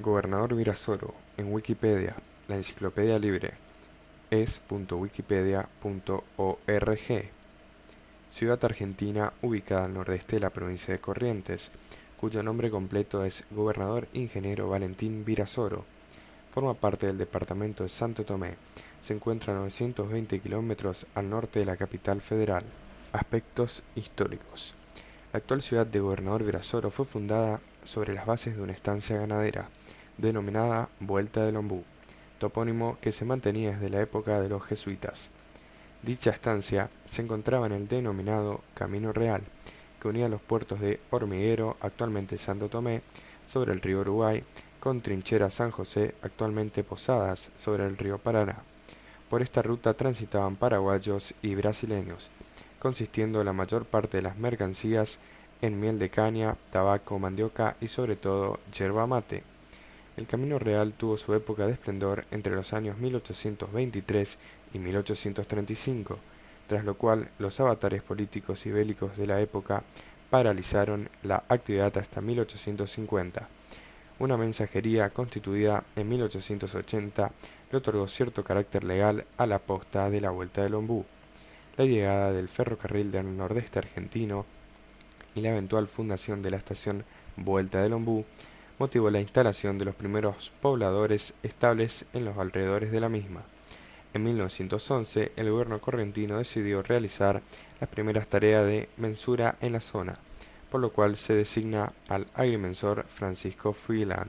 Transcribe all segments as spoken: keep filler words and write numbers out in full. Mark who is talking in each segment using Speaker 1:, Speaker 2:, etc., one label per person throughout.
Speaker 1: Gobernador Virasoro, en Wikipedia, la enciclopedia libre, es punto wikipedia punto org. Ciudad argentina ubicada al nordeste de la provincia de Corrientes, cuyo nombre completo es Gobernador Ingeniero Valentín Virasoro. Forma parte del departamento de Santo Tomé. Se encuentra a novecientos veinte kilómetros al norte de la capital federal. Aspectos históricos. La actual ciudad de Gobernador Virasoro fue fundada sobre las bases de una estancia ganadera, denominada Vuelta del Ombú, topónimo que se mantenía desde la época de los jesuitas. Dicha estancia se encontraba en el denominado Camino Real, que unía los puertos de Hormiguero, actualmente Santo Tomé, sobre el río Uruguay, con Trinchera San José, actualmente Posadas, sobre el río Paraná. Por esta ruta transitaban paraguayos y brasileños, consistiendo la mayor parte de las mercancías en miel de caña, tabaco, mandioca y sobre todo yerba mate. El Camino Real tuvo su época de esplendor entre los años mil ochocientos veintitrés y mil ochocientos treinta y cinco, tras lo cual los avatares políticos y bélicos de la época paralizaron la actividad hasta mil ochocientos cincuenta. Una mensajería constituida en mil ochocientos ochenta le otorgó cierto carácter legal a la posta de la Vuelta del Ombú. La llegada del ferrocarril del nordeste argentino y la eventual fundación de la estación Vuelta del Ombú motivó la instalación de los primeros pobladores estables en los alrededores de la misma. En mil novecientos once, el gobierno correntino decidió realizar las primeras tareas de mensura en la zona, por lo cual se designa al agrimensor Francisco Freeland.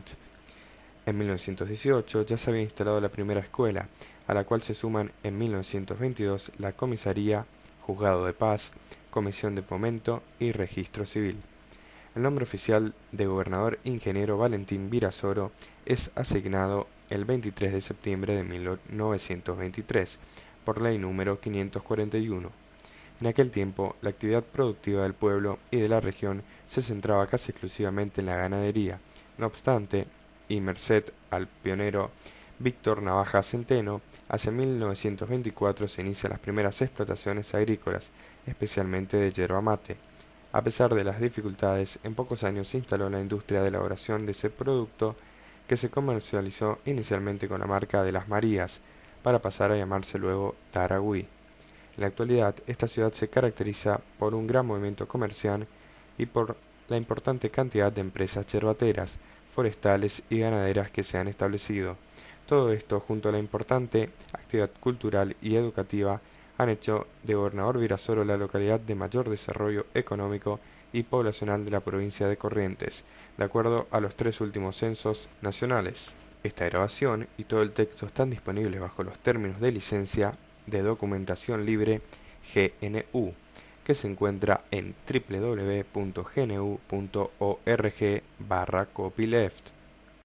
Speaker 1: En mil novecientos dieciocho ya se había instalado la primera escuela, a la cual se suman en mil novecientos veintidós la comisaría, juzgado de paz, comisión de fomento y registro civil. El nombre oficial de Gobernador Ingeniero Valentín Virasoro es asignado el veintitrés de septiembre de mil novecientos veintitrés, por ley número quinientos cuarenta y uno. En aquel tiempo, la actividad productiva del pueblo y de la región se centraba casi exclusivamente en la ganadería. No obstante, y merced al pionero Víctor Navaja Centeno, hacia mil novecientos veinticuatro se inician las primeras explotaciones agrícolas, especialmente de yerba mate. A pesar de las dificultades, en pocos años se instaló la industria de elaboración de ese producto, que se comercializó inicialmente con la marca de Las Marías, para pasar a llamarse luego Taragüí. En la actualidad, esta ciudad se caracteriza por un gran movimiento comercial y por la importante cantidad de empresas yerbateras, forestales y ganaderas que se han establecido. Todo esto, junto a la importante actividad cultural y educativa, han hecho de Gobernador Virasoro la localidad de mayor desarrollo económico y poblacional de la provincia de Corrientes, de acuerdo a los tres últimos censos nacionales. Esta grabación y todo el texto están disponibles bajo los términos de licencia de documentación libre G N U, que se encuentra en w w w punto g n u punto org barra copyleft.